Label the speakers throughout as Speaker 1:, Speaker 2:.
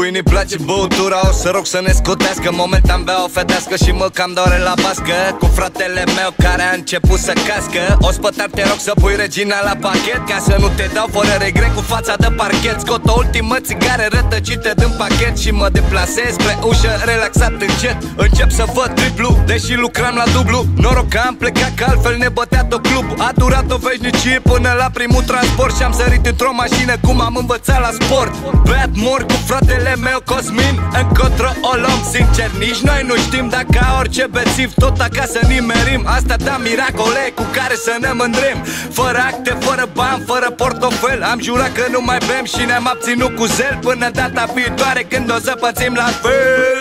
Speaker 1: Lui nu-i place băutura, o să rog să ne scutească. Momentan bea o fetească și mă cam doare la bască. Cu fratele meu care a început să cască. O spătar te rog să pui Regina la pachet, ca să nu te dau fără regret cu fața de parchet. Scot o ultimă țigară rătăcită din pachet și mă deplasez spre ușă relaxat încet. Încep să văd triplu, deși lucram la dublu. Noroc că am plecat că altfel ne bătea tot clubul. A durat o veșnicie până la primul transport și am sărit într-o mașină cum am învățat la sport. Beat mor cu fratele meu Cosmin, încotro o luăm. Sincer, nici noi nu știm dacă orice bețiv tot acasă nimerim. Asta da miracole cu care să ne mândrim. Fără acte, fără bani, fără portofel. Am jurat că nu mai bem și ne-am abținut cu zel. Până data viitoare când o să pățim la fel.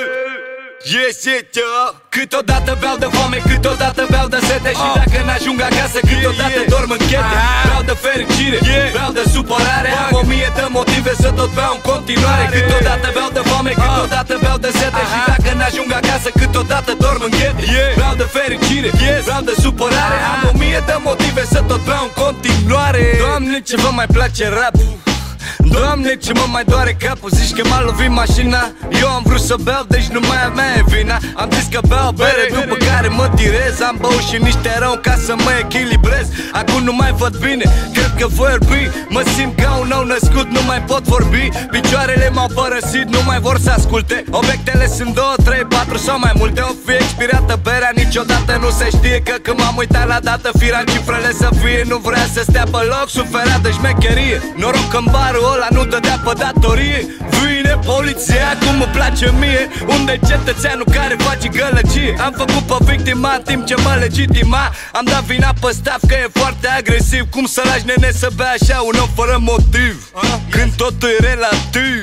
Speaker 1: Yes, câteodată beau de foame, câteodată beau de sete. Și dacă n-ajung acasă, câteodată dorm în chete. Beau de fericire, beau de supărare. Am 1000 de motive să tot beau în continuare. Câteodată beau de foame, câteodată beau de sete. Și dacă n-ajung acasă, câteodată dorm în chete. Beau de fericire, beau de supărare. Am 1000 de motive să tot beau în continuare. Doamne, ce vă mai place rap? Doamne, ce mă mai doare capul, zici că m-a lovit mașina. Eu am vrut să beau, deci nu mai a mea e vina. Am zis că beau bere, după care mă tirez. Am băut și niște rău ca să mă echilibrez. Acum nu mai văd bine, cred că voi orbi. Mă simt ca un nou născut, nu mai pot vorbi. Picioarele m-au părăsit, nu mai vor să asculte. Obiectele sunt 2, 3, 4 sau mai multe. O fi expirată berea, niciodată nu se știe. Că când m-am uitat la dată, fira cifrele să fie. Nu vrea să stea pe loc, suferea de șmecherie. Noroc că-n barul ăla nu dădea pe datorie. Vine poliția cum îmi place mie. Unde cetățeanul care face gălăgie? Am făcut pe victima în timp ce mă legitima. Am dat vina pe staff că e foarte agresiv. Cum să lași nene să bea așa un om fără motiv? Când totul e relativ.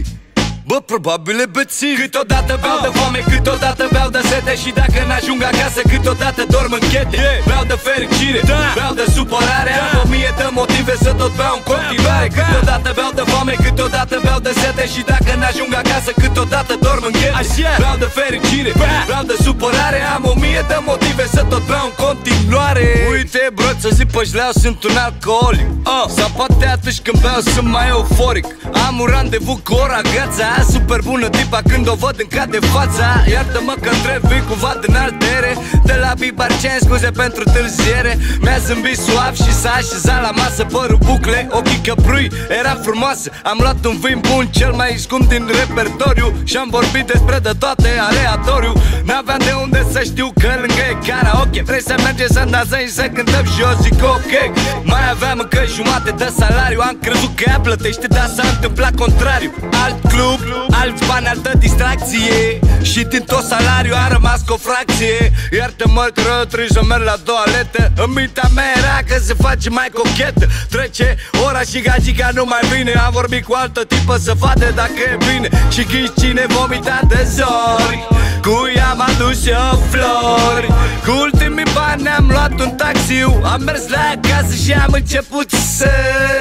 Speaker 1: Bă, probabil e bețiv. Câteodată beau de foame, câteodată beau de sete. Și dacă n-ajung acasă, câteodată dorm în chete. Beau de fericire, beau de supărare. Am 1000 de motive să tot beau în continuare. Câteodată beau de foame, câteodată beau de sete. Și dacă n-ajung acasă, câteodată dorm în chete. Beau de fericire, beau de supărare. Am 1000 de motive să tot beau în continuare. Uite, bro, să zic pe șleau, sunt un alcoolic. Sau poate atunci când beau sunt mai euforic. Am un randevu cu ora gața. Super bună tipa când o văd în cade fața. Iartă-mă că întreb, vii cumva din altere. De la Bibarcen, scuze pentru târziere. Mi-a zâmbit suav și s-a așezat la masă. Părul bucle, ochii căprui, era frumoasă. Am luat un vin bun, cel mai scump din repertoriu. Și-am vorbit despre de toate aleatoriu. N-aveam de unde să știu că lângă e karaoke. Vrei să mergem să dansăm și să cântăm și eu zic ok. Mai aveam încă jumate de salariu. Am crezut că ea plătește, dar s-a întâmplat contrariu. Alt club, alți bani, altă distracție. Și din tot salariu a rămas cu o fracție. Iartă-mă că trebuie să merg la toaletă. În mintea mea era că se face mai cochetă. Trece ora și gagica nu mai vine. Am vorbit cu altă tipă să vadă dacă e bine. Și ghiși cine vomita de zori. Cu ea am adus eu flori. Cu ultimii bani am luat un taxiu. Am mers la acasă și am început să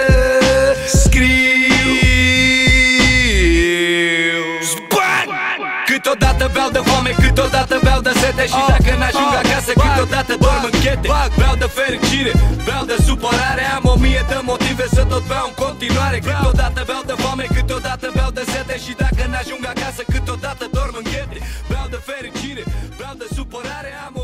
Speaker 1: scriu. Câteodată beau de foame, câteodată beau de sete. Și dacă n-ajung acasă, câteodată dorm în chete. Beau de fericire, beau de supărare. Am 1000 de motive să tot beau în continuare. Câteodată beau de foame, câteodată beau de sete. Și dacă n-ajung acasă, câteodată dorm în chete. Beau de fericire, beau de supărare. Am